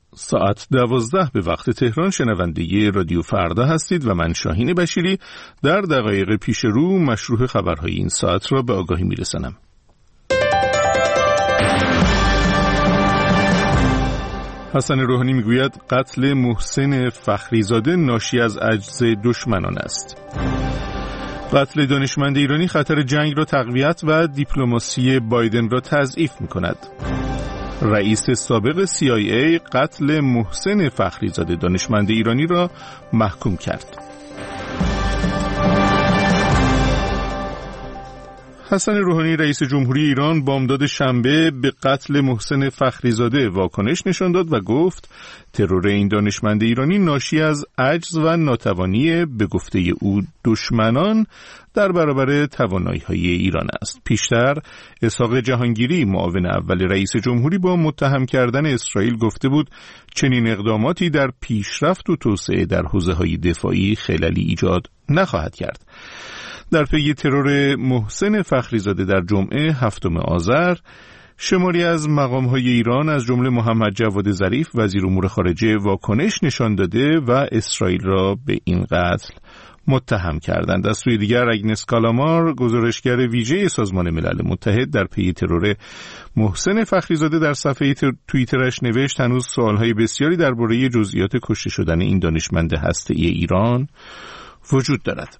ساعت 12 به وقت تهران شنونده رادیو فردا هستید و من شاهین بشیری در دقایق پیش رو مشروع خبرهای این ساعت را به آگاهی میرسانم. حسن روحانی میگوید قتل محسن فخریزاده ناشی از عجز دشمنان است. قتل دانشمند ایرانی خطر جنگ را تقویت و دیپلماسی بایدن را تضعیف می‌کند. رئیس سابق CIA قتل محسن فخریزاده دانشمند ایرانی را محکوم کرد. حسن روحانی رئیس جمهوری ایران بامداد شنبه به قتل محسن فخریزاده واکنش نشان داد و گفت ترور این دانشمند ایرانی ناشی از عجز و ناتوانی به گفته او دشمنان در برابر توانایی‌های ایران است. پیشتر اسحاق جهانگیری معاون اول رئیس جمهوری با متهم کردن اسرائیل گفته بود چنین اقداماتی در پیشرفت و توسعه در حوزه‌های دفاعی خللی ایجاد نخواهد کرد. در پی ترور محسن فخریزاده در جمعه 7 آذر شماری از مقام‌های ایران از جمله محمد جواد ظریف وزیر امور خارجه واکنش نشان داده و اسرائیل را به این قتل متهم کردند. از سوی دیگر اگنس کالامار گزارشگر ویژه سازمان ملل متحد در پی ترور محسن فخریزاده در صفحه توییترش نوشت هنوز سوالهای بسیاری درباره جزئیات کشته شدن این دانشمند هسته‌ای ایران وجود دارد.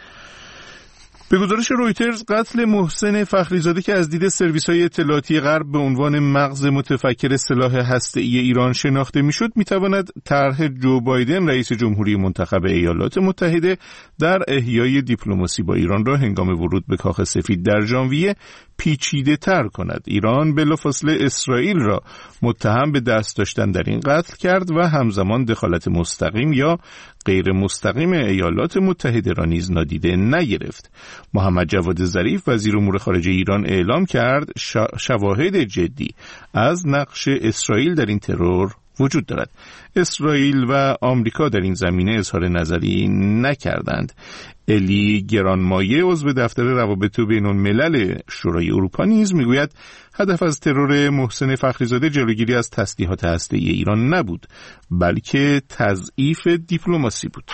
به گزارش رویترز قتل محسن فخریزاده که از دید سرویس‌های اطلاعاتی غرب به عنوان مغز متفکر سلاح هسته‌ای ایران شناخته می‌شد می‌تواند طرح جو بایدن رئیس جمهوری منتخب ایالات متحده در احیای دیپلماسی با ایران را هنگام ورود به کاخ سفید در ژانویه پیچیده‌تر کند. ایران بلافاصله اسرائیل را متهم به دست داشتن در این قتل کرد و همزمان دخالت مستقیم یا غیر مستقیم ایالات متحده را نیز نادیده نگرفت. محمد جواد ظریف وزیر امور خارجه ایران اعلام کرد شواهد جدی از نقش اسرائیل در این ترور وجود دارد. اسرائیل و آمریکا در این زمینه اظهار نظری نکردند. الی گرانمایه عضو دفتر روابط بین الملل شورای اروپا نیز میگوید هدف از ترور محسن فخریزاده جلوگیری از تسلیحات هسته‌ای ایران نبود بلکه تضعیف دیپلماسی بود.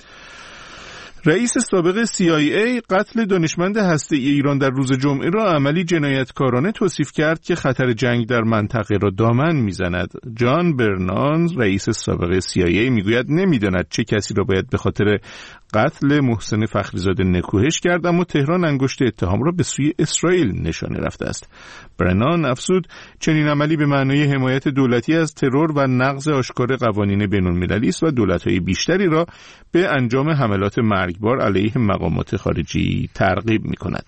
رئیس سابق CIA قتل دانشمند هسته‌ای ایران در روز جمعه را عملی جنایتکارانه توصیف کرد که خطر جنگ در منطقه را دامن میزند. جان برنان رئیس سابق CIA میگوید نمیداند چه کسی را باید به خاطر قتل محسن فخریزاده نکوهش کرد، اما تهران انگشت اتهام را به سوی اسرائیل نشانه رفته است. برنان افزود چنین عملی به معنای حمایت دولتی از ترور و نقض آشکار قوانین بین‌المللی است و دولت‌های بیشتری را به انجام حملات مرگبار علیه مقامات خارجی ترغیب می‌کند.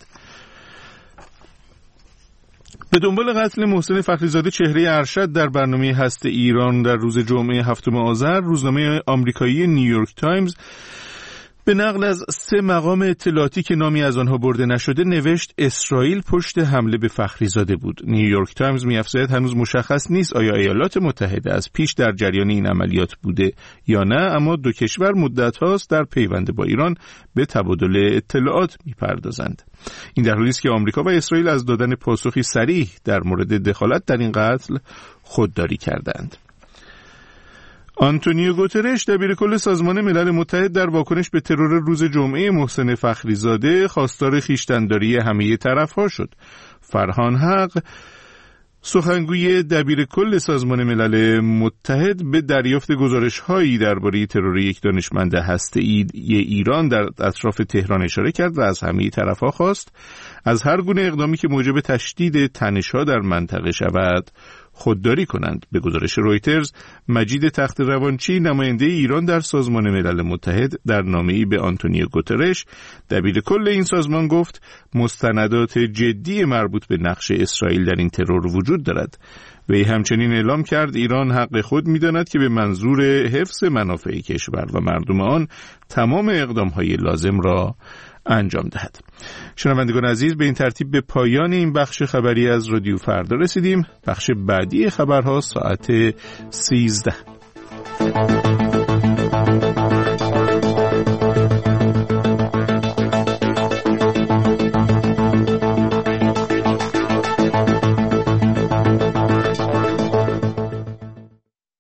به دنبال قتل محسن فخریزاده چهره ارشد در برنامه هسته ایران در روز جمعه 7 آذر روزنامه آمریکایی نیویورک تایمز به نقل از 3 مقام اطلاعاتی که نامی از آنها برده نشده نوشت اسرائیل پشت حمله به فخریزاده بود. نیویورک تایمز می‌افزاید هنوز مشخص نیست آیا ایالات متحده از پیش در جریان این عملیات بوده یا نه، اما دو کشور مدت هاست در پیوند با ایران به تبادل اطلاعات می‌پردازند. این در حالی است که آمریکا و اسرائیل از دادن پاسخی صریح در مورد دخالت در این قتل خودداری کردند. آنتونیو گوترش دبیرکل سازمان ملل متحد در واکنش به ترور روز جمعه محسن فخریزاده خواستار خویشتن‌داری همه طرف‌ها شد. فرهان حق سخنگوی دبیرکل سازمان ملل متحد به دریافت گزارش‌هایی درباره ترور یک دانشمند هسته‌ای ایران در اطراف تهران اشاره کرد و از همه طرف‌ها خواست از هر گونه اقدامی که موجب تشدید تنش‌ها در منطقه شود خودداری کنند. به گزارش رویترز مجید تخت روانچی نماینده ایران در سازمان ملل متحد در نامه‌ای به آنتونیو گوترش دبیرکل این سازمان گفت مستندات جدی مربوط به نقش اسرائیل در این ترور وجود دارد. وی همچنین اعلام کرد ایران حق خود می‌داند که به منظور حفظ منافع کشور و مردم آن تمام اقدام‌های لازم را انجام دهد. شنوندگان عزیز، به این ترتیب به پایان این بخش خبری از رادیو فردا رسیدیم. بخش بعدی خبرها ساعت 13.